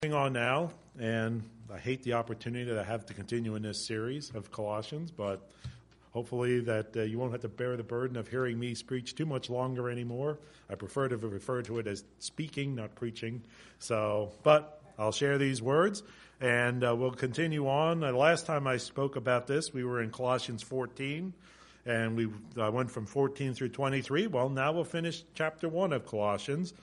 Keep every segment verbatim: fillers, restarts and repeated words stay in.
Moving on now, and I hate the opportunity that I have to continue in this series of Colossians, but hopefully that uh, you won't have to bear the burden of hearing me preach too much longer anymore. I prefer to refer to it as speaking, not preaching. So, but I'll share these words, and uh, we'll continue on. Uh, last time I spoke about this, we were in Colossians fourteen, and we I went from fourteen through twenty-three. Well, now we'll finish chapter one of Colossians.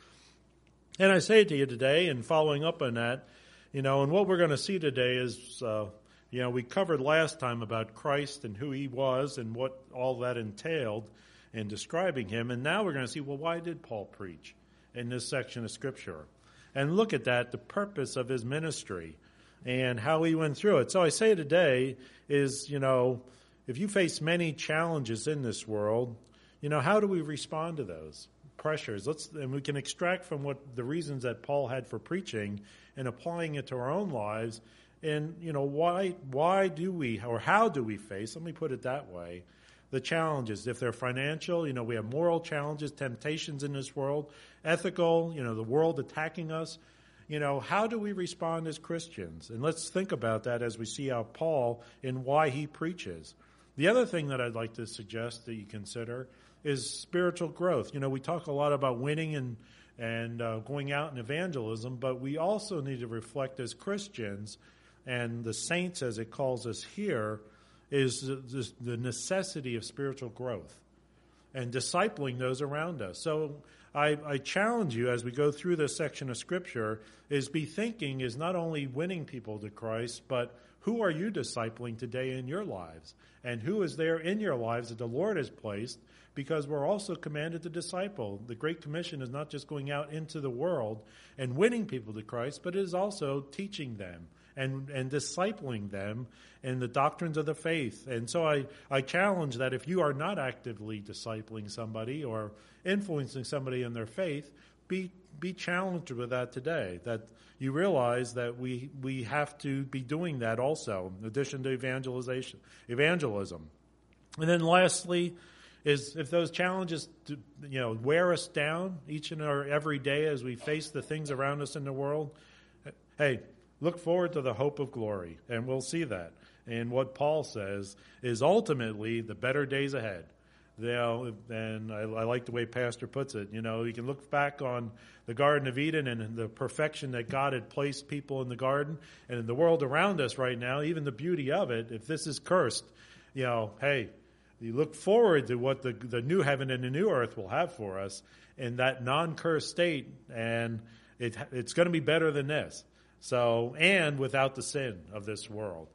And I say to you today, and following up on that, you know, and what we're going to see today is, uh, you know, we covered last time about Christ and who he was and what all that entailed in describing him. And now we're going to see, well, why did Paul preach in this section of Scripture? And look at that, the purpose of his ministry and how he went through it. So I say today is, you know, if you face many challenges in this world, you know, how do we respond to those pressures? Let's, and we can extract from what the reasons that Paul had for preaching and applying it to our own lives. And, you know, why, why do we, or how do we face, let me put it that way, the challenges? If they're financial, you know, we have moral challenges, temptations in this world, ethical, you know, the world attacking us. You know, how do we respond as Christians? And let's think about that as we see how Paul and why he preaches. The other thing that I'd like to suggest that you consider is spiritual growth. You know, we talk a lot about winning and and uh, going out in evangelism, but we also need to reflect as Christians, and the saints, as it calls us here, is the, the necessity of spiritual growth and discipling those around us. So I, I challenge you as we go through this section of Scripture is be thinking is not only winning people to Christ, but who are you discipling today in your lives? And who is there in your lives that the Lord has placed? Because we're also commanded to disciple. The Great Commission is not just going out into the world and winning people to Christ, but it is also teaching them and, and discipling them in the doctrines of the faith. And so I, I challenge that if you are not actively discipling somebody or influencing somebody in their faith, be be challenged with that today, that you realize that we we have to be doing that also, in addition to evangelization, evangelism. And then lastly, is if those challenges, you know, wear us down each and every day as we face the things around us in the world, hey, look forward to the hope of glory, and we'll see that. And what Paul says is ultimately the better days ahead. You know, and I, I like the way Pastor puts it. You know, you can look back on the Garden of Eden and the perfection that God had placed people in the garden, and in the world around us right now, even the beauty of it. If this is cursed, you know, hey, you look forward to what the the new heaven and the new earth will have for us in that non-cursed state, and it it's going to be better than this. So, and without the sin of this world.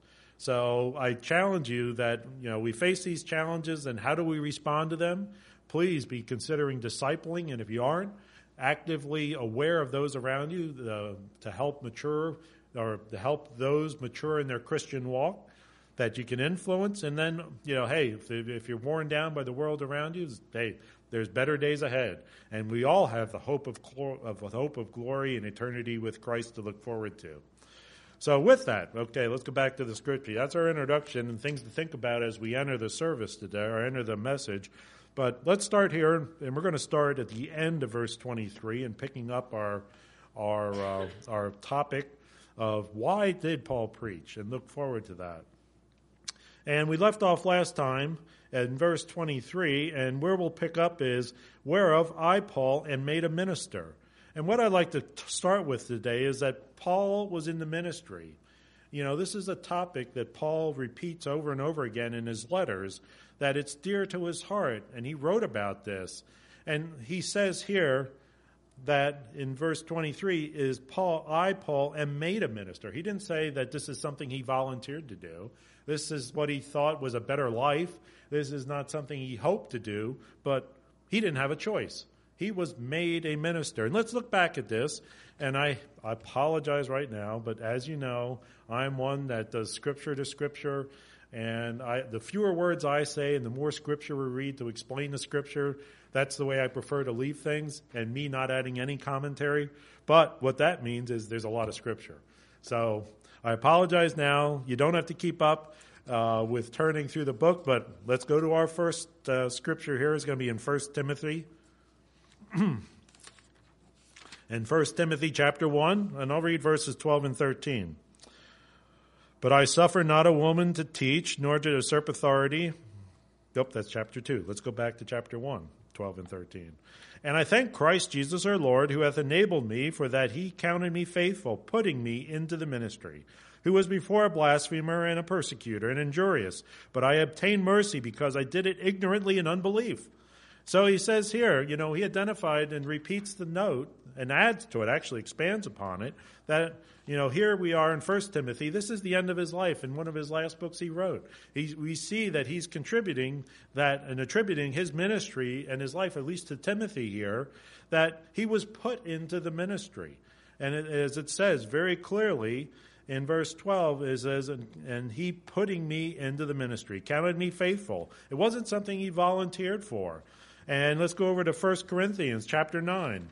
So I challenge you that, you know, we face these challenges, and how do we respond to them? Please be considering discipling, and if you aren't, actively aware of those around you uh, to help mature or to help those mature in their Christian walk that you can influence. And then, you know, hey, if, if you're worn down by the world around you, hey, there's better days ahead. And we all have the hope of, of the hope of glory and eternity with Christ to look forward to. So with that, okay, let's go back to the Scripture. That's our introduction and things to think about as we enter the service today, or enter the message. But let's start here, and we're going to start at the end of verse twenty-three and picking up our our uh, our topic of why did Paul preach, and look forward to that. And we left off last time in verse twenty-three, and where we'll pick up is, whereof I, Paul, am made a minister. And what I'd like to t- start with today is that Paul was in the ministry. You know, this is a topic that Paul repeats over and over again in his letters, that it's dear to his heart, and he wrote about this. And he says here that in verse twenty-three is, Paul, I, Paul, am made a minister. He didn't say that this is something he volunteered to do. This is what he thought was a better life. This is not something he hoped to do, but he didn't have a choice. He was made a minister. And let's look back at this. And I, I apologize right now, but as you know, I'm one that does scripture to scripture. And I, the fewer words I say and the more scripture we read to explain the scripture, that's the way I prefer to leave things, and me not adding any commentary. But what that means is there's a lot of scripture. So I apologize now. You don't have to keep up uh, with turning through the book, but let's go to our first uh, scripture here. It's going to be in First Timothy. In First Timothy chapter one, and I'll read verses twelve and thirteen. But I suffer not a woman to teach, nor to usurp authority. Nope, that's chapter two. Let's go back to chapter one, twelve and thirteen. And I thank Christ Jesus our Lord, who hath enabled me, for that he counted me faithful, putting me into the ministry, who was before a blasphemer and a persecutor and injurious. But I obtained mercy because I did it ignorantly in unbelief. So he says here, you know, he identified and repeats the note and adds to it, actually expands upon it, that, you know, here we are in First Timothy. This is the end of his life in one of his last books he wrote. He, we see that he's contributing that and attributing his ministry and his life, at least to Timothy here, that he was put into the ministry. And it, as it says very clearly in verse twelve, it says, and, and he putting me into the ministry, counted me faithful. It wasn't something he volunteered for. And let's go over to First Corinthians chapter nine.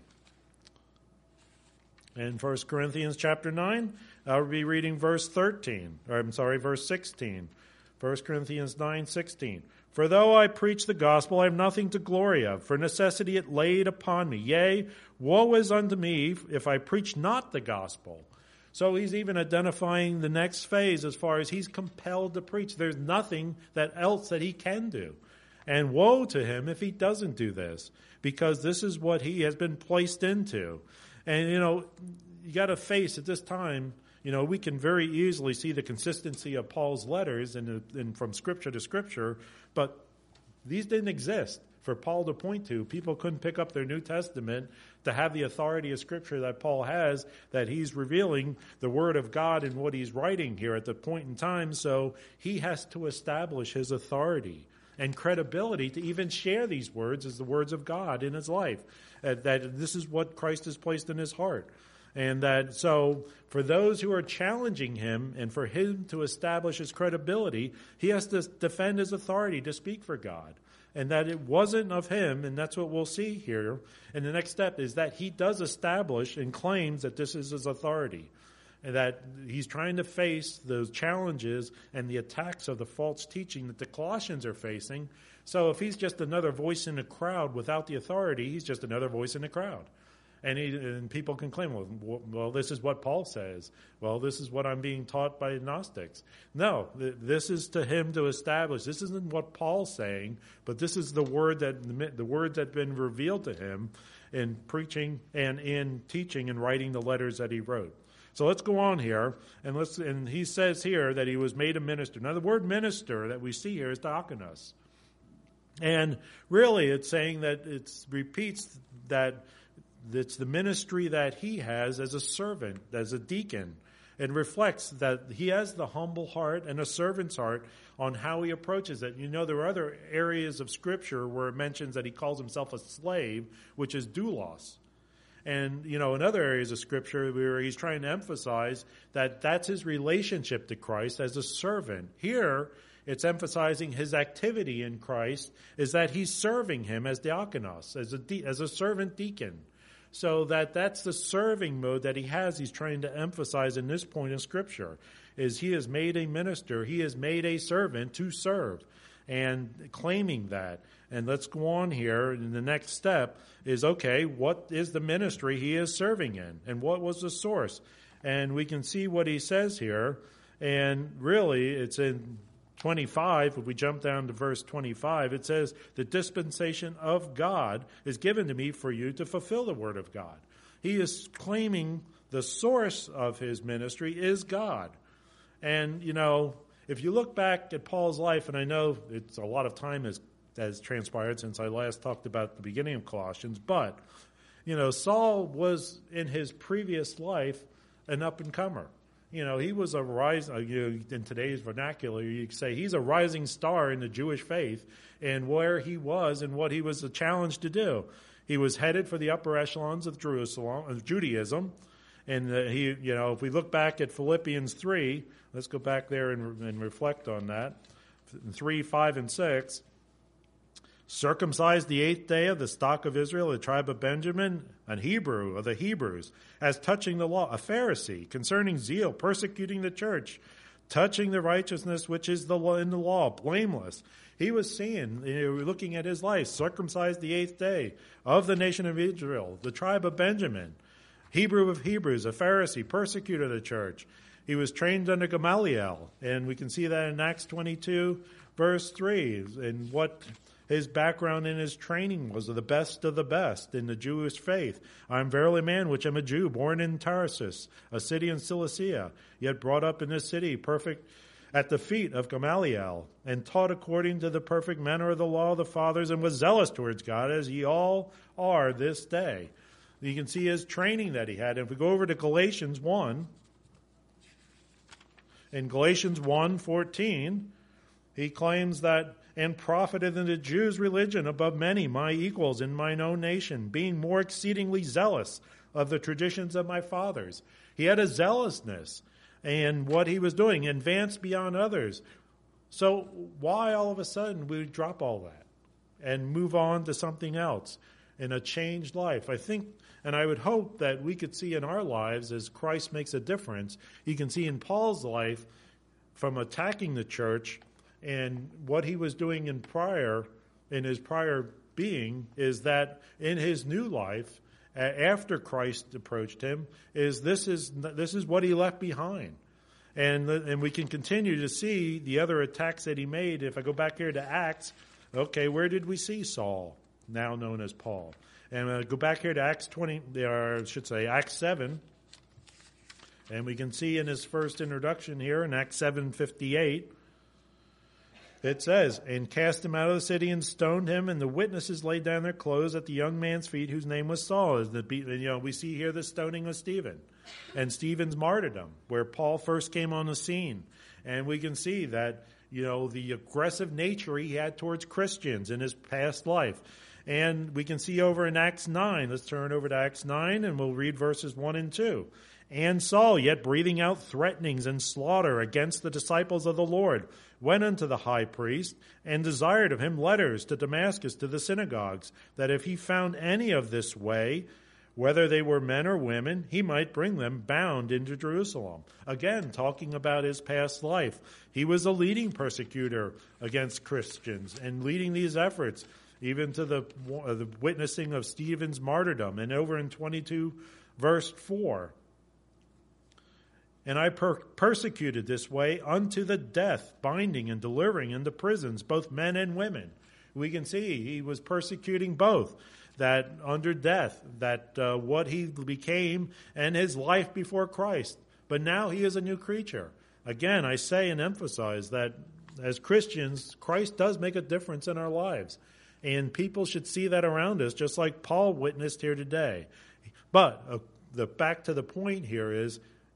In First Corinthians chapter nine, I'll be reading verse thirteen, or I'm sorry, verse sixteen. First Corinthians nine sixteen. For though I preach the gospel, I have nothing to glory of, for necessity it laid upon me. Yea, woe is unto me if I preach not the gospel. So he's even identifying the next phase as far as he's compelled to preach. There's nothing that else that he can do. And woe to him if he doesn't do this, because this is what he has been placed into. And, you know, you got to face at this time, you know, we can very easily see the consistency of Paul's letters and, and from Scripture to Scripture, but these didn't exist for Paul to point to. People couldn't pick up their New Testament to have the authority of Scripture that Paul has, that he's revealing the Word of God in what he's writing here at the point in time, so he has to establish his authority and credibility to even share these words as the words of God in his life. Uh, that this is what Christ has placed in his heart. And that so for those who are challenging him and for him to establish his credibility, he has to defend his authority to speak for God. And that it wasn't of him, and that's what we'll see here. And the next step is that he does establish and claims that this is his authority. And that he's trying to face those challenges and the attacks of the false teaching that the Colossians are facing. So if he's just another voice in a crowd without the authority, he's just another voice in a crowd. And, he, and people can claim, well, well, this is what Paul says. Well, this is what I'm being taught by Gnostics. No, th- this is to him to establish. This isn't what Paul's saying, but this is the word that the words that have been revealed to him in preaching and in teaching and writing the letters that he wrote. So let's go on here, and let's. And he says here that he was made a minister. Now, the word minister that we see here is diakonos. And really, it's saying that it repeats that it's the ministry that he has as a servant, as a deacon. It reflects that he has the humble heart and a servant's heart on how he approaches it. You know, there are other areas of Scripture where it mentions that he calls himself a slave, which is doulos. And, you know, in other areas of Scripture where he's trying to emphasize that that's his relationship to Christ as a servant. Here, it's emphasizing his activity in Christ is that he's serving him as diakonos, as a, de- as a servant deacon. So that that's the serving mode that he has. He's trying to emphasize in this point in Scripture is he is made a minister. He is made a servant to serve and claiming that. And let's go on here. And the next step is, okay, what is the ministry he is serving in? And what was the source? And we can see what he says here. And really, it's in twenty-five, if we jump down to verse twenty-five, it says, the dispensation of God is given to me for you to fulfill the word of God. He is claiming the source of his ministry is God. And, you know, if you look back at Paul's life, and I know it's a lot of time has, has transpired since I last talked about the beginning of Colossians, but, you know, Saul was in his previous life an up-and-comer. You know, he was a rising, you know, in today's vernacular, you could say he's a rising star in the Jewish faith and where he was and what he was challenged to do. He was headed for the upper echelons of Jerusalem, of Judaism. And uh, he, you know, if we look back at Philippians three, let's go back there and, and reflect on that. three, five, and six. Circumcised the eighth day of the stock of Israel, the tribe of Benjamin, an Hebrew of the Hebrews, as touching the law, a Pharisee, concerning zeal, persecuting the church, touching the righteousness which is the law, in the law, blameless. He was seeing, you know, looking at his life, circumcised the eighth day of the nation of Israel, the tribe of Benjamin. Hebrew of Hebrews, a Pharisee, persecutor of the church. He was trained under Gamaliel, and we can see that in Acts twenty-two, verse three, and what his background and his training was, of the best of the best in the Jewish faith. I am verily a man which am a Jew, born in Tarsus, a city in Cilicia, yet brought up in this city, perfect at the feet of Gamaliel, and taught according to the perfect manner of the law of the fathers, and was zealous towards God, as ye all are this day. You can see his training that he had. And if we go over to Galatians one, in Galatians one fourteen, he claims that, and profited in the Jews' religion above many, my equals in mine own nation, being more exceedingly zealous of the traditions of my fathers. He had a zealousness and what he was doing, advanced beyond others. So why all of a sudden we drop all that and move on to something else in a changed life? I think, and I would hope that we could see in our lives as Christ makes a difference. You can see in Paul's life from attacking the church, and what he was doing in prior, in his prior being, is that in his new life, after Christ approached him, is this is this is what he left behind. And and we can continue to see the other attacks that he made. If I go back here to Acts, okay, where did we see Saul, now known as Paul? And uh, go back here to Acts twenty, or I should say Acts seven, and we can see in his first introduction here in Acts seven fifty-eight, it says, and cast him out of the city and stoned him, and the witnesses laid down their clothes at the young man's feet, whose name was Saul. As the, you know, we see here the stoning of Stephen and Stephen's martyrdom, where Paul first came on the scene. And we can see that, you know, the aggressive nature he had towards Christians in his past life. And we can see over in Acts nine, let's turn over to Acts nine, and we'll read verses one and two. And Saul, yet breathing out threatenings and slaughter against the disciples of the Lord, went unto the high priest, and desired of him letters to Damascus to the synagogues, that if he found any of this way, whether they were men or women, he might bring them bound into Jerusalem. Again, talking about his past life. He was a leading persecutor against Christians and leading these efforts, even to the, uh, the witnessing of Stephen's martyrdom. And over in twenty-two, verse four, and I per- persecuted this way unto the death, binding and delivering into prisons both men and women. We can see he was persecuting both, that under death, that uh, what he became and his life before Christ. But now he is a new creature. Again, I say and emphasize that as Christians, Christ does make a difference in our lives. And people should see that around us, just like Paul witnessed here today. But uh, the back to the point here is,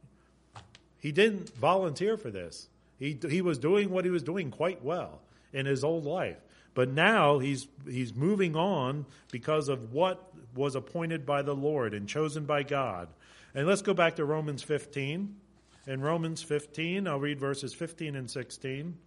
he didn't volunteer for this. He he was doing what he was doing quite well in his old life. But now he's he's moving on because of what was appointed by the Lord and chosen by God. And let's go back to Romans fifteen. In Romans fifteen, I'll read verses fifteen and sixteen.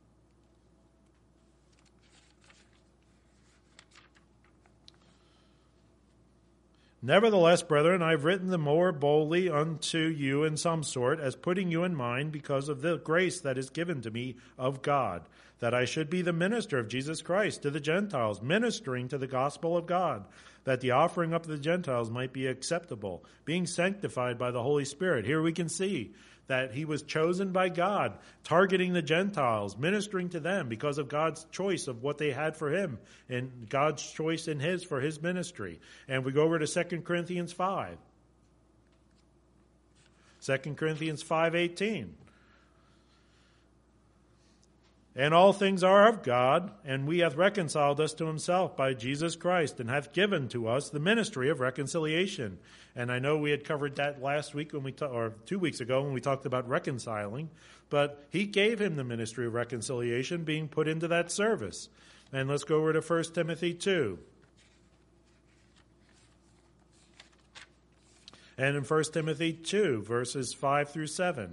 Nevertheless, brethren, I have written the more boldly unto you in some sort, as putting you in mind because of the grace that is given to me of God, that I should be the minister of Jesus Christ to the Gentiles, ministering to the gospel of God, that the offering up of the Gentiles might be acceptable, being sanctified by the Holy Spirit. Here we can see that he was chosen by God, targeting the Gentiles, ministering to them because of God's choice of what they had for him and God's choice in his for his ministry. And we go over to Second Corinthians five. Second Corinthians five eighteen. And all things are of God, and we hath reconciled us to himself by Jesus Christ, and hath given to us the ministry of reconciliation. And I know we had covered that last week when we ta- or two weeks ago when we talked about reconciling, but he gave him the ministry of reconciliation being put into that service. And let's go over to First Timothy two. And in First Timothy two, verses five through seven.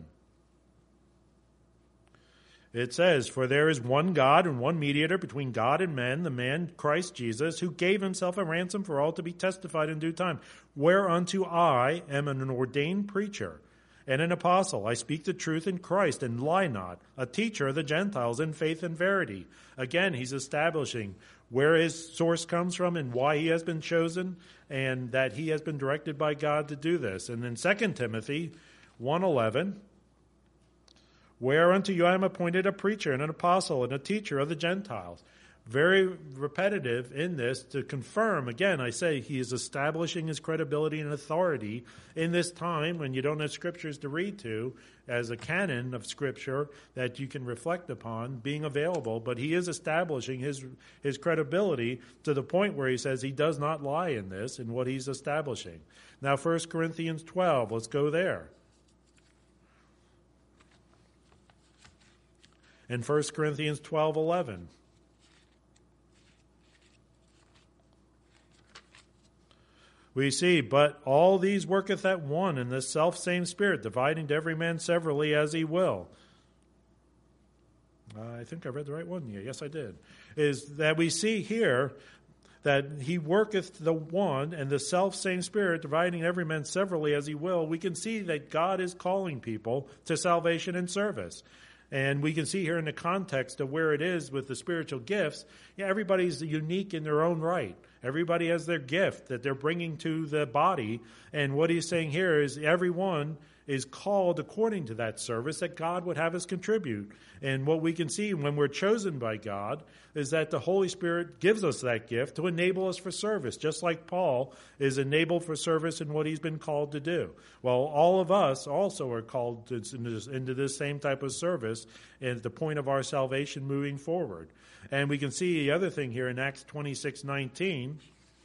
It says, for there is one God and one mediator between God and men, the man Christ Jesus, who gave himself a ransom for all to be testified in due time, whereunto I am an ordained preacher. and an apostle. I speak the truth in Christ and lie not, a teacher of the Gentiles in faith and verity. Again, he's establishing where his source comes from and why he has been chosen, and that he has been directed by God to do this. And in Second Timothy one eleven, whereunto you I am appointed a preacher and an apostle and a teacher of the Gentiles. Very repetitive in this to confirm, again, I say he is establishing his credibility and authority in this time when you don't have scriptures to read to as a canon of scripture that you can reflect upon being available, but he is establishing his his credibility to the point where he says he does not lie in this in what he's establishing. Now, First Corinthians twelve, let's go there. In First Corinthians twelve eleven. We see, but all these worketh at one in the selfsame Spirit, dividing to every man severally as he will. Uh, I think I read the right one. Yeah, yes, I did. Is that we see here that he worketh the one and the selfsame Spirit, dividing every man severally as he will. We can see that God is calling people to salvation and service. And we can see here in the context of where it is with the spiritual gifts, yeah, everybody's unique in their own right. Everybody has their gift that they're bringing to the body. And what he's saying here is everyone is called according to that service that God would have us contribute. And what we can see when we're chosen by God is that the Holy Spirit gives us that gift to enable us for service, just like Paul is enabled for service in what he's been called to do. Well, all of us also are called to, into, this, into this same type of service at the point of our salvation moving forward. And we can see the other thing here in Acts twenty-six nineteen.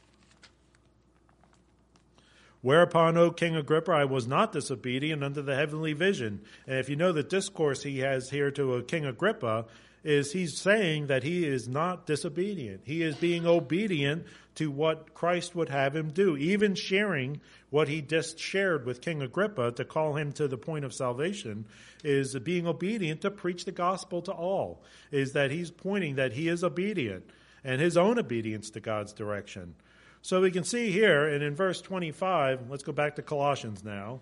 Whereupon, O King Agrippa, I was not disobedient unto the heavenly vision. And if you know the discourse he has here to a King Agrippa, is he's saying that he is not disobedient. He is being obedient to what Christ would have him do, even sharing what he just shared with King Agrippa to call him to the point of salvation, is being obedient to preach the gospel to all, is that he's pointing that he is obedient and his own obedience to God's direction. So we can see here, and in verse twenty-five, let's go back to Colossians now.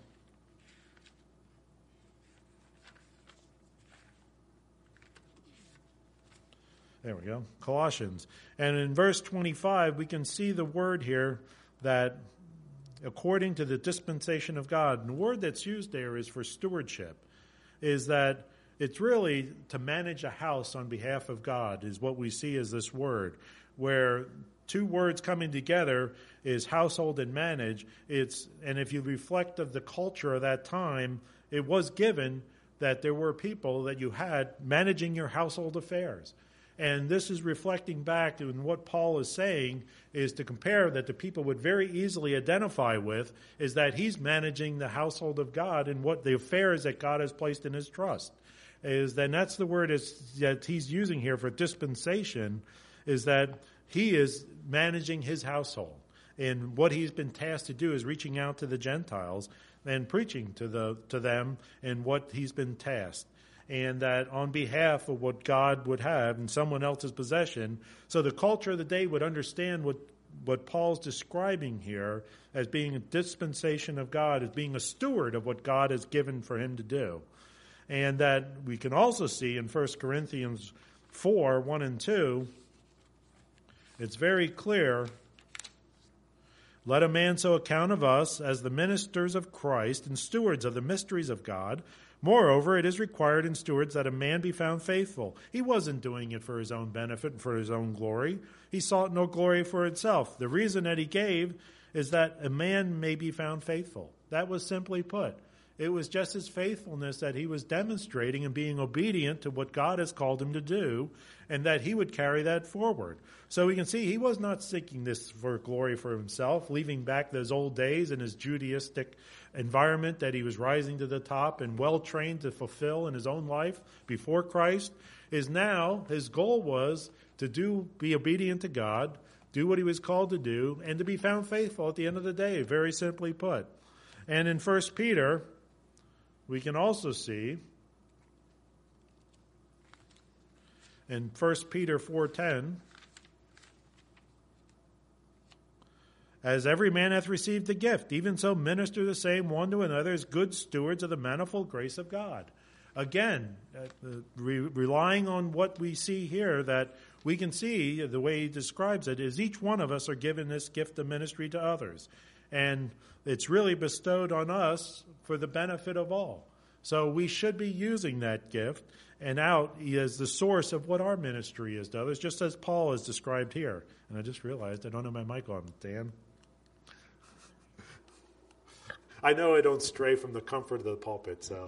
There we go, Colossians. And in verse twenty-five, we can see the word here that according to the dispensation of God, and the word that's used there is for stewardship, is that it's really to manage a house on behalf of God is what we see as this word, where two words coming together is household and manage. It's, and if you reflect of the culture of that time, it was given that there were people that you had managing your household affairs. And this is reflecting back in what Paul is saying is to compare that the people would very easily identify with is that he's managing the household of God and what the affairs that God has placed in his trust. Is then that's the word is, that he's using here for dispensation, is that he is managing his household. And what he's been tasked to do is reaching out to the Gentiles and preaching to the to them and what he's been tasked. And that on behalf of what God would have in someone else's possession, so the culture of the day would understand what, what Paul's describing here as being a dispensation of God, as being a steward of what God has given for him to do. And that we can also see in First Corinthians four, one and two, it's very clear, let a man so account of us as the ministers of Christ and stewards of the mysteries of God. Moreover, it is required in stewards that a man be found faithful. He wasn't doing it for his own benefit and for his own glory. He sought no glory for himself. The reason that he gave is that a man may be found faithful. That was simply put. It was just his faithfulness that he was demonstrating and being obedient to what God has called him to do, and that he would carry that forward. So we can see he was not seeking this for glory for himself, leaving back those old days in his Judaistic environment that he was rising to the top and well-trained to fulfill in his own life before Christ. Is now his goal was to do be obedient to God, do what he was called to do, and to be found faithful at the end of the day, very simply put. And in First Peter, we can also see in First Peter four ten, As every man hath received a gift, even so minister the same one to another as good stewards of the manifold grace of God. Again, uh, re- relying on what we see here, that we can see the way he describes it is each one of us are given this gift of ministry to others. And it's really bestowed on us for the benefit of all. So we should be using that gift and out as the source of what our ministry is to others, just as Paul has described here. And I just realized I don't have my mic on, Dan. I know I don't stray from the comfort of the pulpit, so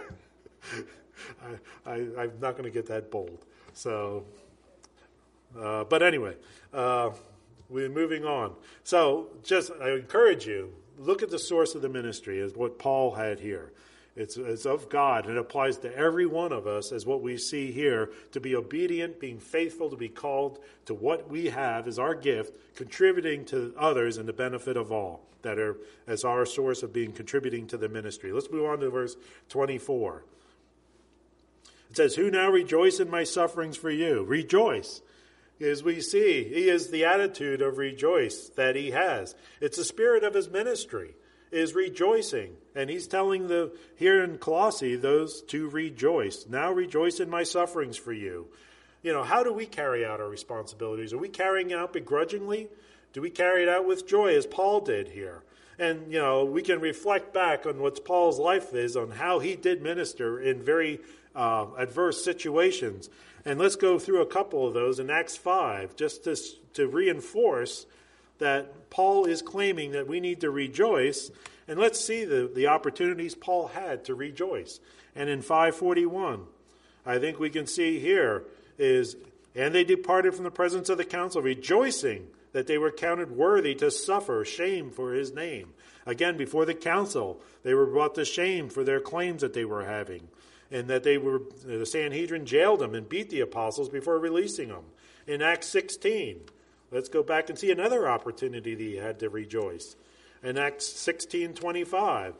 I, I, I'm not going to get that bold. So, uh, but anyway, uh, we're moving on. So, just I encourage you, look at the source of the ministry as what Paul had here. It's, it's of God, and it applies to every one of us as what we see here, to be obedient, being faithful, to be called to what we have as our gift, contributing to others and the benefit of all that are as our source of being contributing to the ministry. Let's move on to verse twenty-four. It says, who now rejoice in my sufferings for you? Rejoice. As we see, he is the attitude of rejoice that he has. It's the spirit of his ministry, is rejoicing. And he's telling the here in Colossae those to rejoice. Now rejoice in my sufferings for you. You know, how do we carry out our responsibilities? Are we carrying it out begrudgingly? Do we carry it out with joy as Paul did here? And, you know, we can reflect back on what Paul's life is, on how he did minister in very uh, adverse situations. And let's go through a couple of those in Acts five, just to, to reinforce that Paul is claiming that we need to rejoice. And let's see the, the opportunities Paul had to rejoice. And in five forty-one, I think we can see here is, and they departed from the presence of the council, rejoicing that they were counted worthy to suffer shame for his name. Again, before the council, they were brought to shame for their claims that they were having, and that they were, the Sanhedrin jailed them and beat the apostles before releasing them. In Acts sixteen, let's go back and see another opportunity that he had to rejoice. In Acts sixteen twenty-five,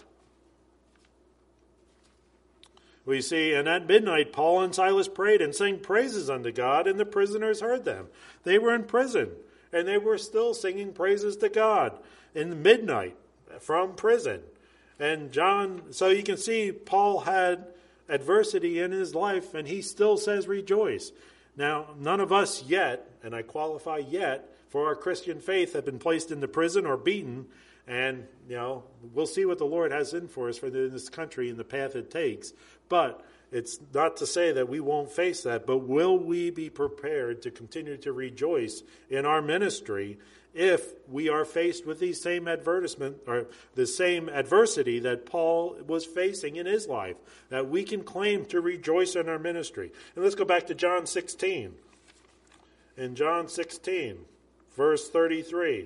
we see, and at midnight Paul and Silas prayed and sang praises unto God, and the prisoners heard them. They were in prison, and they were still singing praises to God in midnight from prison. And John, so you can see Paul had adversity in his life, and he still says rejoice. Now, none of us yet, and I qualify yet, for our Christian faith have been placed into prison or beaten. And, you know, we'll see what the Lord has in for us for this country and the path it takes. But it's not to say that we won't face that, but will we be prepared to continue to rejoice in our ministry if we are faced with the same advertisement or the same adversity that Paul was facing in his life, that we can claim to rejoice in our ministry? And let's go back to John sixteen. In John sixteen, verse thirty-three.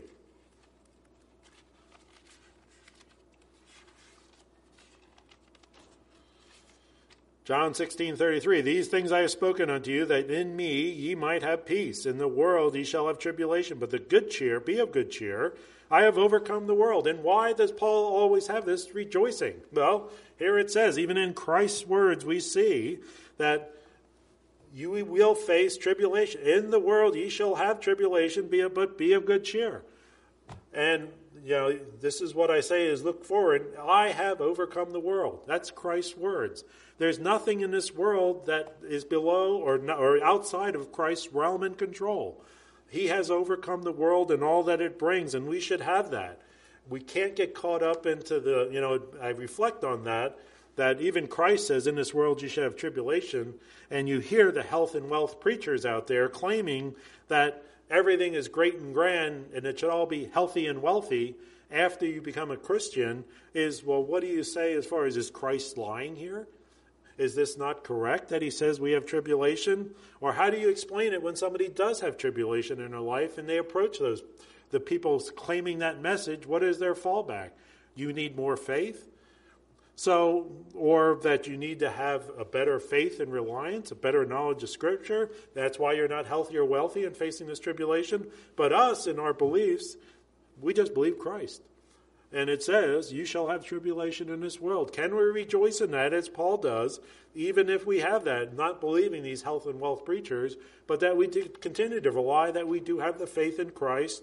John sixteen thirty-three, these things I have spoken unto you, that in me ye might have peace. In the world ye shall have tribulation, but the good cheer, be of good cheer. I have overcome the world. And why does Paul always have this rejoicing? Well, here it says, even in Christ's words, we see that you will face tribulation. In the world ye shall have tribulation, be of, but be of good cheer. And, you know, this is what I say is look forward. I have overcome the world. That's Christ's words. There's nothing in this world that is below or, not, or outside of Christ's realm and control. He has overcome the world and all that it brings, and we should have that. We can't get caught up into the, you know, I reflect on that, that even Christ says, in this world you should have tribulation, and you hear the health and wealth preachers out there claiming that everything is great and grand and it should all be healthy and wealthy after you become a Christian. Is, well, what do you say as far as, is Christ lying here? Is this not correct that he says we have tribulation? Or how do you explain it when somebody does have tribulation in their life and they approach those, the people claiming that message? What is their fallback? You need more faith? So, or that you need to have a better faith and reliance, a better knowledge of Scripture. That's why you're not healthy or wealthy and facing this tribulation. But us, in our beliefs, we just believe Christ. And it says, you shall have tribulation in this world. Can we rejoice in that, as Paul does, even if we have that, not believing these health and wealth preachers, but that we do continue to rely that we do have the faith in Christ,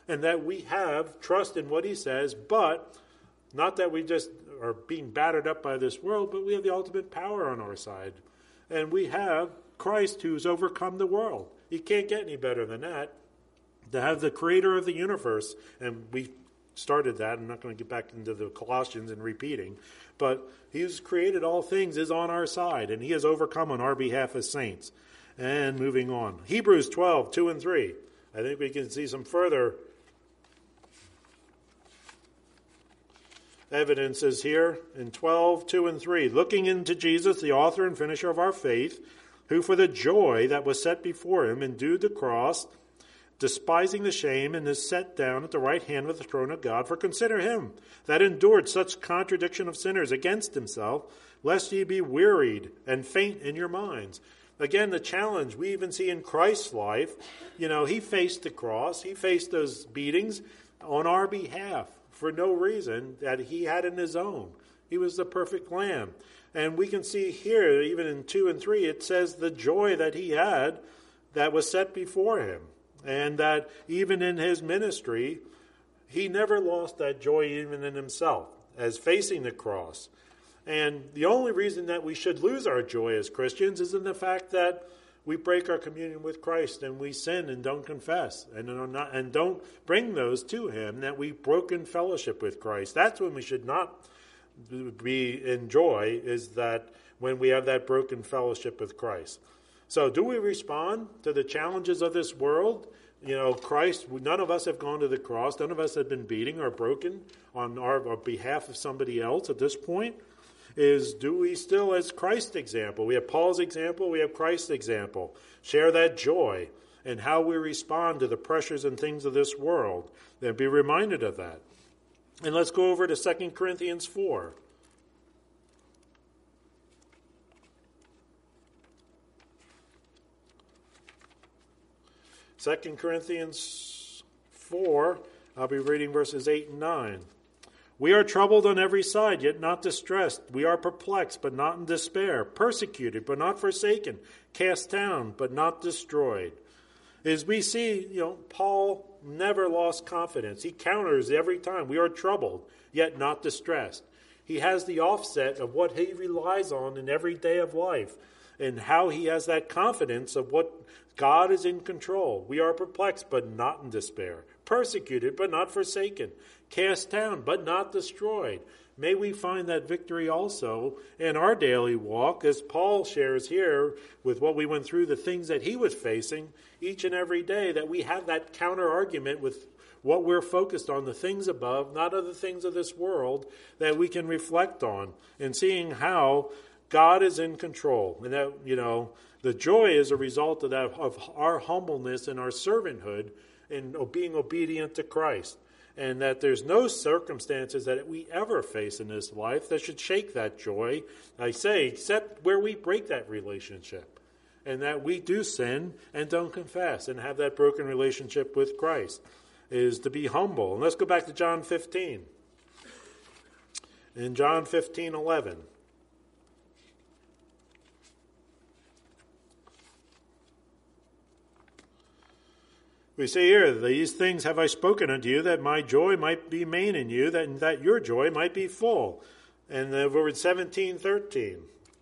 and that we have trust in what he says, but not that we just are being battered up by this world, but we have the ultimate power on our side. And we have Christ who's overcome the world. You can't get any better than that. To have the creator of the universe, and we started that. I'm not going to get back into the Colossians and repeating, but he's created all things, is on our side, and he has overcome on our behalf as saints. And moving on. Hebrews twelve, two and three. I think we can see some further evidences here in twelve, two and three. Looking into Jesus, the author and finisher of our faith, who for the joy that was set before him endured the cross, despising the shame, and is set down at the right hand of the throne of God. For consider him that endured such contradiction of sinners against himself, lest ye be wearied and faint in your minds. Again, the challenge we even see in Christ's life, you know, he faced the cross, he faced those beatings on our behalf for no reason that he had in his own. He was the perfect lamb. And we can see here, even in two and three, it says the joy that he had that was set before him. And that even in his ministry, he never lost that joy even in himself, as facing the cross. And the only reason that we should lose our joy as Christians is in the fact that we break our communion with Christ and we sin and don't confess and, are not, and don't bring those to him, that we've broken fellowship with Christ. That's when we should not be in joy, is that when we have that broken fellowship with Christ. So do we respond to the challenges of this world? You know, Christ, none of us have gone to the cross. None of us have been beating or broken on our, our behalf of somebody else at this point. Is do we still, as Christ's example, we have Paul's example, we have Christ's example, share that joy and how we respond to the pressures and things of this world, and be reminded of that. And let's go over to Second Corinthians four. Second Corinthians four, I'll be reading verses eight and nine. We are troubled on every side, yet not distressed. We are perplexed, but not in despair. Persecuted, but not forsaken. Cast down, but not destroyed. As we see, you know, Paul never lost confidence. He counters every time. We are troubled, yet not distressed. He has the offset of what he relies on in every day of life, and how he has that confidence of what God is in control. We are perplexed, but not in despair. Persecuted, but not forsaken. Cast down, but not destroyed. May we find that victory also in our daily walk, as Paul shares here with what we went through, the things that he was facing each and every day, that we have that counter argument with what we're focused on, the things above, not of the things of this world, that we can reflect on, and seeing how God is in control. And that, you know, the joy is a result of that, of our humbleness and our servanthood in being obedient to Christ. And that there's no circumstances that we ever face in this life that should shake that joy, I say, except where we break that relationship. And that we do sin and don't confess and have that broken relationship with Christ, is to be humble. And let's go back to John fifteen. In John fifteen eleven. We say here, these things have I spoken unto you, that my joy might be made in you, that, that your joy might be full. And the word seventeen thirteen.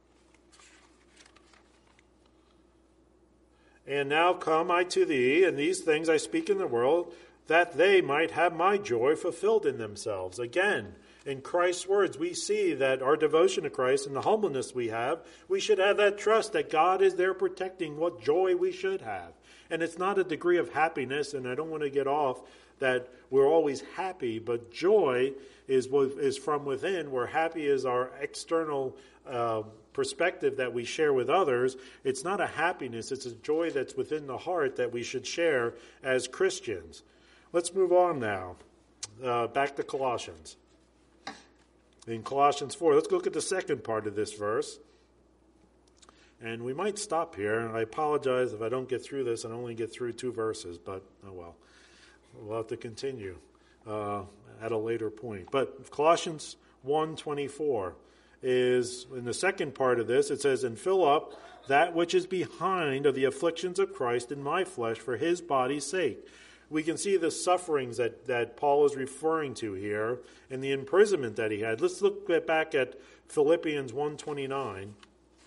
And now come I to thee, and these things I speak in the world, that they might have my joy fulfilled in themselves. Again, in Christ's words, we see that our devotion to Christ and the humbleness we have, we should have that trust that God is there protecting what joy we should have. And it's not a degree of happiness, and I don't want to get off that we're always happy, but joy is is from within, where happy is our external uh, perspective that we share with others. It's not a happiness, it's a joy that's within the heart that we should share as Christians. Let's move on now, uh, back to Colossians. In Colossians four, let's look at the second part of this verse. And we might stop here. I apologize if I don't get through this and only get through two verses, but oh well. We'll have to continue uh, at a later point. But Colossians one twenty-four is, in the second part of this, it says, and fill up that which is behind of the afflictions of Christ in my flesh for his body's sake, we can see the sufferings that, that Paul is referring to here and the imprisonment that he had. Let's look at, back at Philippians one twenty-nine.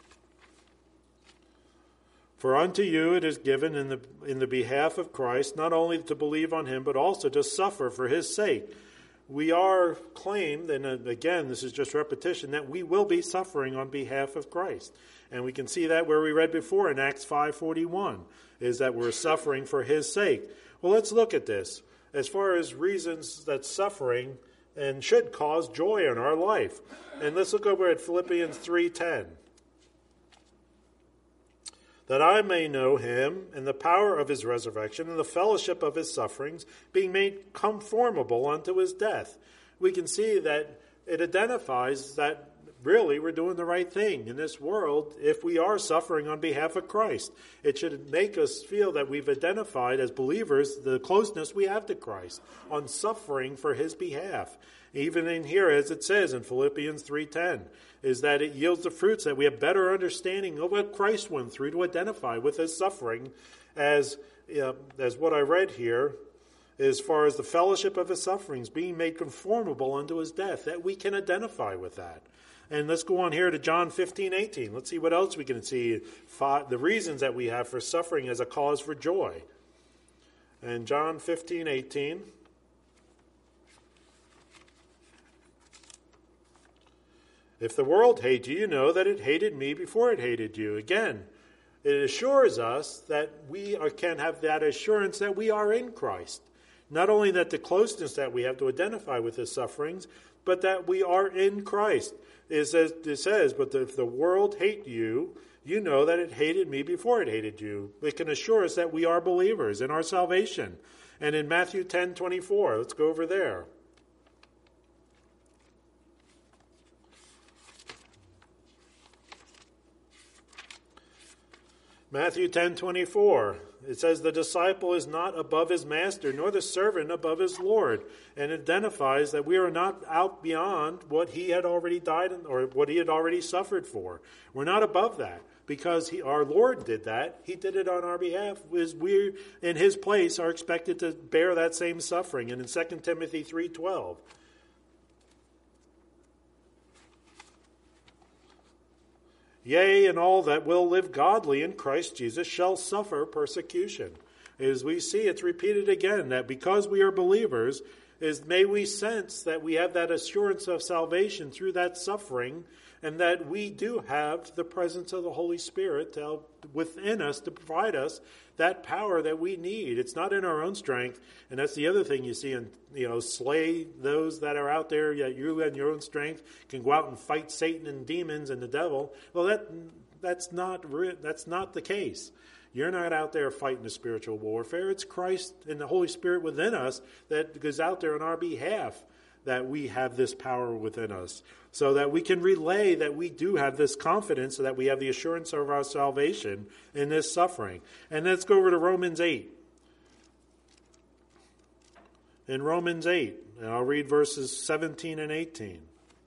For unto you it is given in the in the behalf of Christ, not only to believe on him, but also to suffer for his sake. We are claimed, and again, this is just repetition, that we will be suffering on behalf of Christ. And we can see that where we read before in Acts five forty-one, is that we're suffering for his sake. Well, let's look at this. As far as reasons that suffering and should cause joy in our life. And let's look over at Philippians three ten. That I may know him and the power of his resurrection and the fellowship of his sufferings, being made conformable unto his death. We can see that it identifies that really we're doing the right thing in this world if we are suffering on behalf of Christ. It should make us feel that we've identified as believers the closeness we have to Christ on suffering for his behalf. Even in here, as it says in Philippians three ten, is that it yields the fruits that we have better understanding of what Christ went through to identify with his suffering as, uh, as what I read here, as far as the fellowship of his sufferings, being made conformable unto his death, that we can identify with that. And let's go on here to John fifteen eighteen. Let's see what else we can see, the reasons that we have for suffering as a cause for joy. And John fifteen eighteen. If the world hates you, you know that it hated me before it hated you. Again, it assures us that we are, can have that assurance that we are in Christ. Not only that the closeness that we have to identify with his sufferings, but that we are in Christ. It says, it says but if the world hate you, you know that it hated me before it hated you. It can assure us that we are believers in our salvation. And in Matthew ten twenty-four, let's go over there. Matthew ten twenty-four, it says, the disciple is not above his master, nor the servant above his Lord. And it identifies that we are not out beyond what he had already died or what he had already suffered for. We're not above that because he, our Lord did that. He did it on our behalf. As we, in his place, are expected to bear that same suffering. And in Second Timothy three twelve, yea, and all that will live godly in Christ Jesus shall suffer persecution. As we see, it's repeated again, that because we are believers, is may we sense that we have that assurance of salvation through that suffering, and that we do have the presence of the Holy Spirit to help within us to provide us that power that we need. It's not in our own strength, and that's the other thing you see in, you know, slay those that are out there. Yeah, you in your own strength can go out and fight Satan and demons and the devil. Well, that that's not re- that's not the case. You're not out there fighting the spiritual warfare. It's Christ and the Holy Spirit within us that goes out there on our behalf, that we have this power within us, so that we can relay that we do have this confidence, so that we have the assurance of our salvation in this suffering. And let's go over to Romans eight. In Romans eight, and I'll read verses seventeen and eighteen.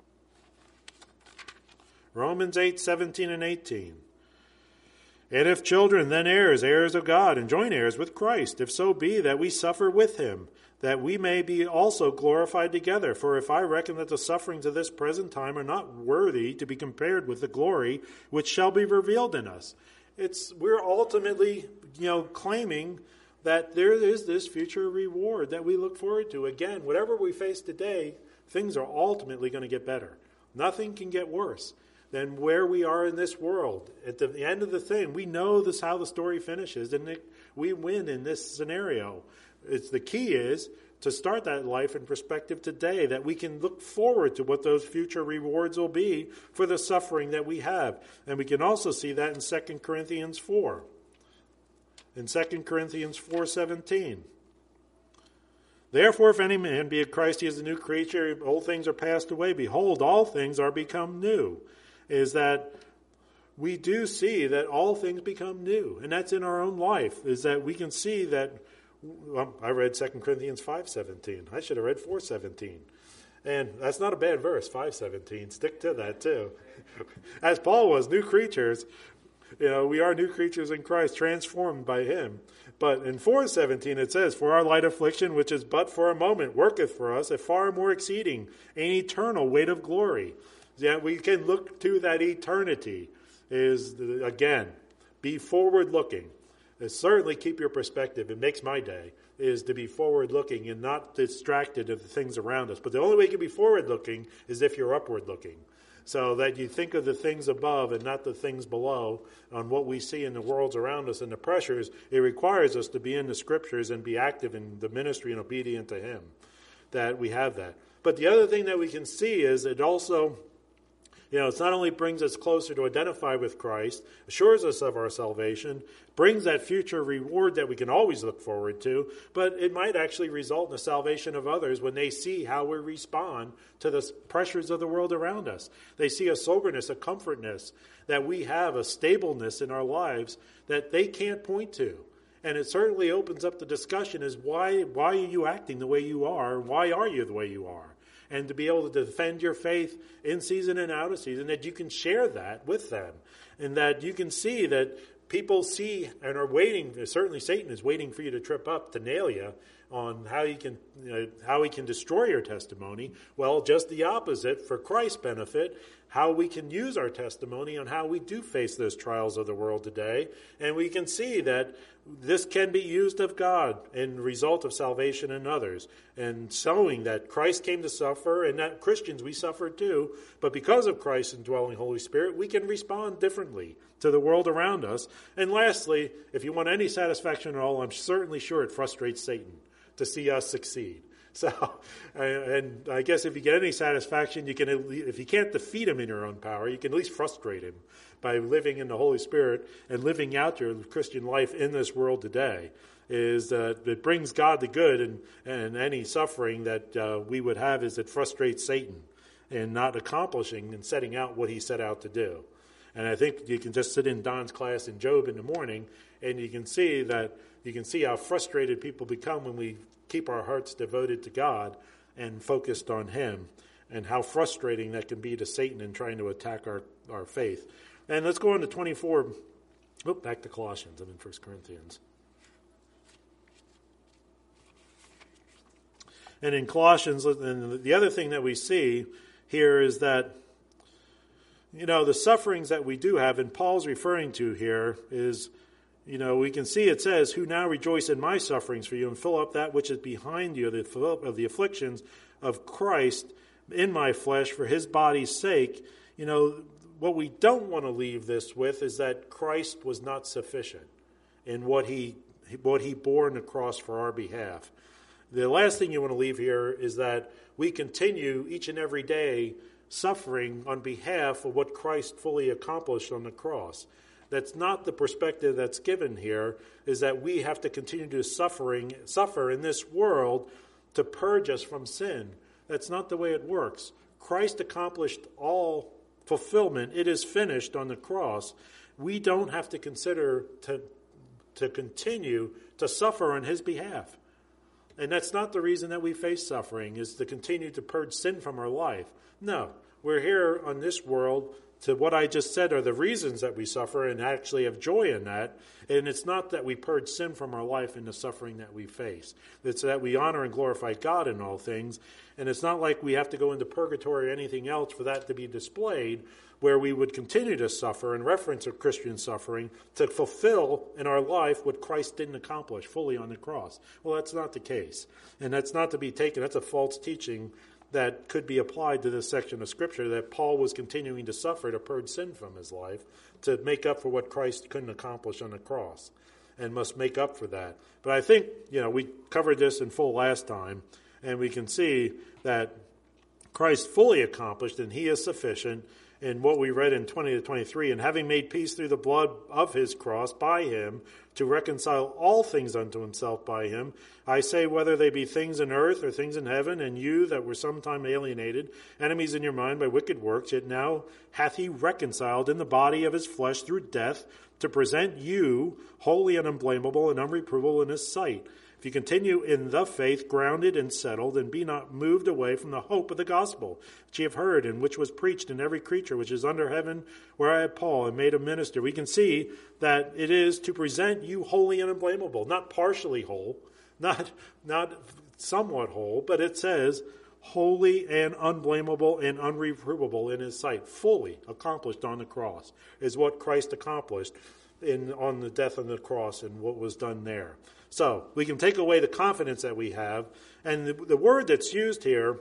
Romans eight, seventeen and eighteen. And if children, then heirs, heirs of God, and joint heirs with Christ, if so be that we suffer with him, that we may be also glorified together. For if I reckon that the sufferings of this present time are not worthy to be compared with the glory which shall be revealed in us. It's we're ultimately, you know, claiming that there is this future reward that we look forward to. Again, whatever we face today, things are ultimately going to get better. Nothing can get worse than where we are in this world. At the end of the thing, we know this how the story finishes, and it, we win in this scenario. It's the key is to start that life in perspective today, that we can look forward to what those future rewards will be for the suffering that we have. And we can also see that in Second Corinthians four. In Second Corinthians four seventeen. Therefore, if any man be of Christ, he is a new creature. Old things are passed away. Behold, all things are become new. Is that we do see that all things become new. And that's in our own life, is that we can see that. Well, I read Second Corinthians five seventeen. I should have read four seventeen. And that's not a bad verse, five seventeen. Stick to that too. As Paul was, new creatures. You know, we are new creatures in Christ, transformed by him. But in four seventeen it says, "For our light affliction, which is but for a moment, worketh for us a far more exceeding, an eternal weight of glory." Yeah, we can look to that eternity. Is, again, be forward-looking. Certainly keep your perspective. It makes my day, is to be forward-looking and not distracted of the things around us. But the only way you can be forward-looking is if you're upward-looking. So that you think of the things above and not the things below on what we see in the worlds around us and the pressures. It requires us to be in the Scriptures and be active in the ministry and obedient to him, that we have that. But the other thing that we can see is it also, you know, it not only brings us closer to identify with Christ, assures us of our salvation, brings that future reward that we can always look forward to, but it might actually result in the salvation of others when they see how we respond to the pressures of the world around us. They see a soberness, a comfortness, that we have a stableness in our lives that they can't point to. And it certainly opens up the discussion is why, why are you acting the way you are? Why are you the way you are? And to be able to defend your faith in season and out of season, that you can share that with them. And that you can see that people see and are waiting, certainly Satan is waiting for you to trip up to nail you on how he can you know, how he can destroy your testimony. Well, just the opposite, for Christ's benefit, how we can use our testimony on how we do face those trials of the world today. And we can see that this can be used of God in result of salvation in others, and showing that Christ came to suffer, and that Christians, we suffer too, but because of Christ's indwelling Holy Spirit, we can respond differently to the world around us. And lastly, if you want any satisfaction at all, I'm certainly sure it frustrates Satan to see us succeed. So, and I guess if you get any satisfaction, you can, if you can't defeat him in your own power, you can at least frustrate him by living in the Holy Spirit and living out your Christian life in this world today. Is that it brings God the good, and, and any suffering that uh, we would have is it frustrates Satan in not accomplishing and setting out what he set out to do. And I think you can just sit in Don's class in Job in the morning, and you can see that you can see how frustrated people become when we keep our hearts devoted to God and focused on him, and how frustrating that can be to Satan in trying to attack our, our faith. And let's go on to twenty-four. Oh, back to Colossians. I'm in First Corinthians. And in Colossians, and the other thing that we see here is that, you know, the sufferings that we do have, and Paul's referring to here is, you know, we can see it says, "Who now rejoice in my sufferings for you, and fill up that which is behind you, the of the afflictions of Christ in my flesh for his body's sake." You know, what we don't want to leave this with is that Christ was not sufficient in what he what he bore on the cross for our behalf. The last thing you want to leave here is that we continue each and every day suffering on behalf of what Christ fully accomplished on the cross. That's not the perspective that's given here, is that we have to continue to suffering, suffer in this world to purge us from sin. That's not the way it works. Christ accomplished all fulfillment. It is finished on the cross. We don't have to consider to, to continue to suffer on his behalf. And that's not the reason that we face suffering, is to continue to purge sin from our life. No, we're here on this world to what I just said are the reasons that we suffer, and actually have joy in that. And it's not that we purge sin from our life in the suffering that we face. It's that we honor and glorify God in all things. And it's not like we have to go into purgatory or anything else for that to be displayed, where we would continue to suffer in reference of Christian suffering to fulfill in our life what Christ didn't accomplish fully on the cross. Well, that's not the case. And that's not to be taken. That's a false teaching that could be applied to this section of Scripture, that Paul was continuing to suffer to purge sin from his life, to make up for what Christ couldn't accomplish on the cross, and must make up for that. But I think, you know, we covered this in full last time, and we can see that Christ fully accomplished, and he is sufficient in what we read in twenty to twenty-three, and having made peace through the blood of his cross by him, to reconcile all things unto himself by him. I say, whether they be things in earth or things in heaven, and you that were sometime alienated, enemies in your mind by wicked works, yet now hath he reconciled in the body of his flesh through death, to present you holy and unblameable and unreprovable in his sight. If you continue in the faith, grounded and settled, and be not moved away from the hope of the gospel, which ye have heard, and which was preached in every creature which is under heaven, where I have Paul and made a minister. We can see that it is to present you holy and unblameable, not partially whole, not, not somewhat whole, but it says holy and unblameable and unreprovable in his sight, fully accomplished on the cross, is what Christ accomplished in on the death on the cross and what was done there. So we can take away the confidence that we have. And the, the word that's used here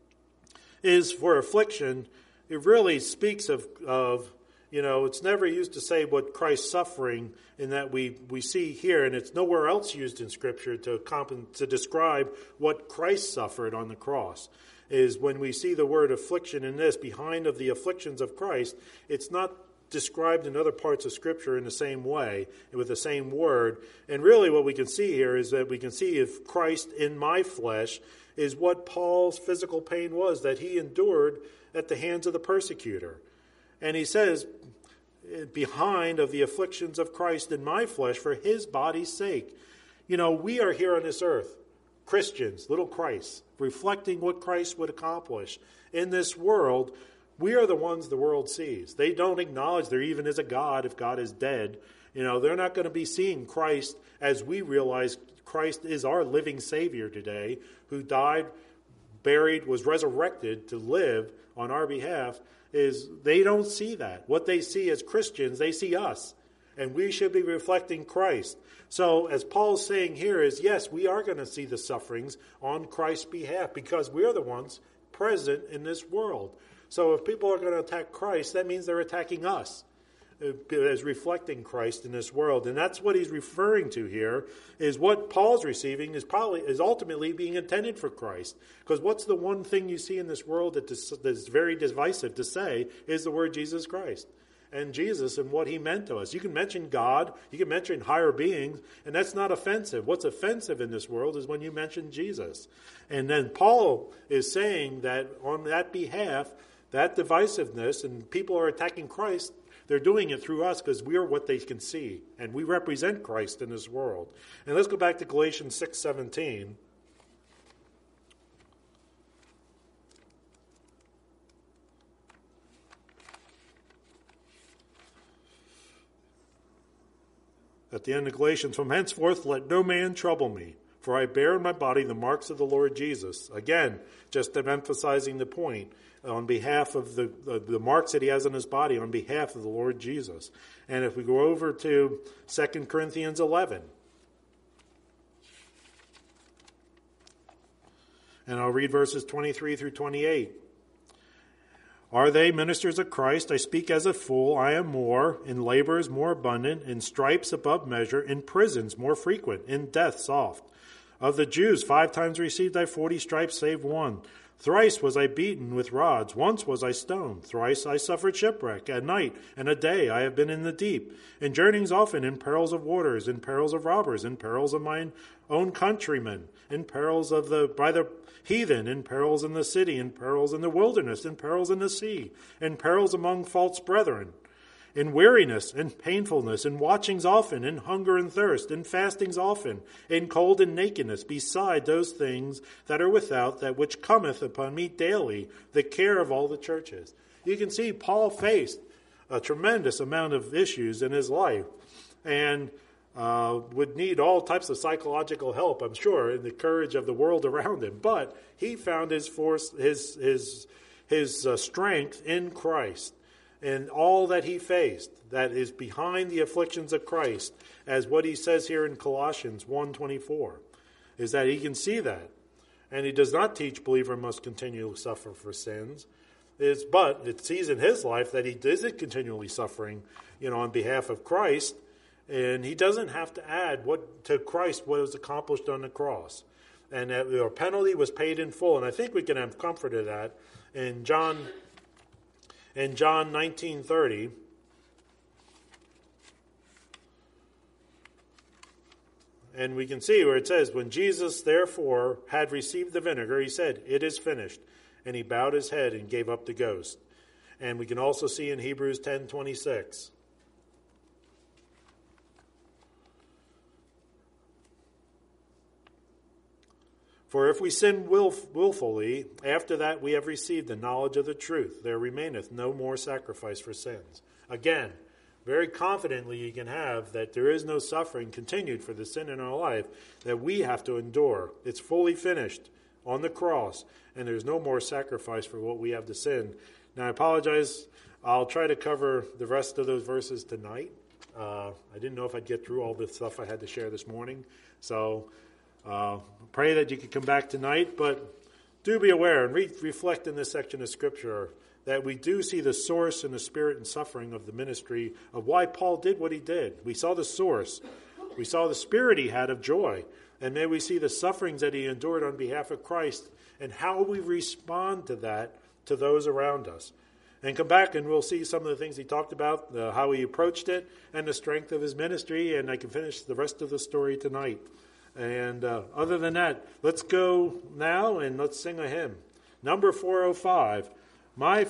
is for affliction. It really speaks of, of, you know, it's never used to say what Christ's suffering in that we, we see here, and it's nowhere else used in Scripture to, comp- to describe what Christ suffered on the cross. Is when we see the word affliction in this, behind of the afflictions of Christ, it's not described in other parts of Scripture in the same way, with the same word. And really what we can see here is that we can see if Christ in my flesh is what Paul's physical pain was that he endured at the hands of the persecutor. And he says, behind of the afflictions of Christ in my flesh for his body's sake. You know, we are here on this earth, Christians, little Christ, reflecting what Christ would accomplish in this world. We are the ones the world sees. They don't acknowledge there even is a God if God is dead. You know, they're not going to be seeing Christ as we realize Christ is our living Savior today, who died, buried, was resurrected to live on our behalf. Is they don't see that. What they see as Christians, they see us. And we should be reflecting Christ. So as Paul's saying here is, yes, we are going to see the sufferings on Christ's behalf because we are the ones present in this world. So if people are going to attack Christ, that means they're attacking us as reflecting Christ in this world. And that's what he's referring to here, is what Paul's receiving is probably is ultimately being intended for Christ. Because what's the one thing you see in this world that is, that is very divisive to say is the word Jesus Christ. And Jesus and what he meant to us. You can mention God, you can mention higher beings, and that's not offensive. What's offensive in this world is when you mention Jesus. And then Paul is saying that on that behalf, that divisiveness, and people are attacking Christ, they're doing it through us because we are what they can see. And we represent Christ in this world. And let's go back to Galatians six seventeen. At the end of Galatians, from henceforth let no man trouble me, for I bear in my body the marks of the Lord Jesus. Again, just emphasizing the point, on behalf of the, the, the marks that he has on his body, on behalf of the Lord Jesus. And if we go over to Second Corinthians eleven, and I'll read verses twenty-three through twenty-eight. Are they ministers of Christ? I speak as a fool. I am more. In labors more abundant. In stripes above measure. In prisons more frequent. In death soft. Of the Jews five times received I forty stripes, save one. Thrice was I beaten with rods. Once was I stoned. Thrice I suffered shipwreck. At night and a day I have been in the deep. In journeyings often, in perils of waters, in perils of robbers, in perils of mine own countrymen, in perils of the by the heathen, in perils in the city, in perils in the wilderness, in perils in the sea, in perils among false brethren, in weariness and painfulness, in watchings often, in hunger and thirst, in fastings often, in cold and nakedness, beside those things that are without, that which cometh upon me daily, the care of all the churches. You can see Paul faced a tremendous amount of issues in his life, and uh, would need all types of psychological help, I'm sure, and the courage of the world around him. But he found his force, his his his uh, strength in Christ. And all that he faced, that is behind the afflictions of Christ, as what he says here in Colossians one twenty-four, is that he can see that. And he does not teach believer must continually suffer for sins. It's, but it sees in his life that he isn't continually suffering, you know, on behalf of Christ. And he doesn't have to add what to Christ what was accomplished on the cross. And that the penalty was paid in full. And I think we can have comfort of that in John In John nineteen thirty, and we can see where it says, when Jesus therefore had received the vinegar, he said, it is finished. And he bowed his head and gave up the ghost. And we can also see in Hebrews ten twenty-six. For if we sin wilf- willfully, after that we have received the knowledge of the truth, there remaineth no more sacrifice for sins. Again, very confidently you can have that there is no suffering continued for the sin in our life that we have to endure. It's fully finished on the cross, and there's no more sacrifice for what we have to sin. Now, I apologize. I'll try to cover the rest of those verses tonight. Uh, I didn't know if I'd get through all the stuff I had to share this morning. So uh, pray that you could come back tonight. But do be aware and re- reflect in this section of Scripture that we do see the source and the spirit and suffering of the ministry of why Paul did what he did. We saw the source. We saw the spirit he had of joy. And may we see the sufferings that he endured on behalf of Christ and how we respond to that to those around us. And come back and we'll see some of the things he talked about, uh, how he approached it, and the strength of his ministry. And I can finish the rest of the story tonight. And uh, other than that, let's go now and let's sing a hymn. Number four oh five, My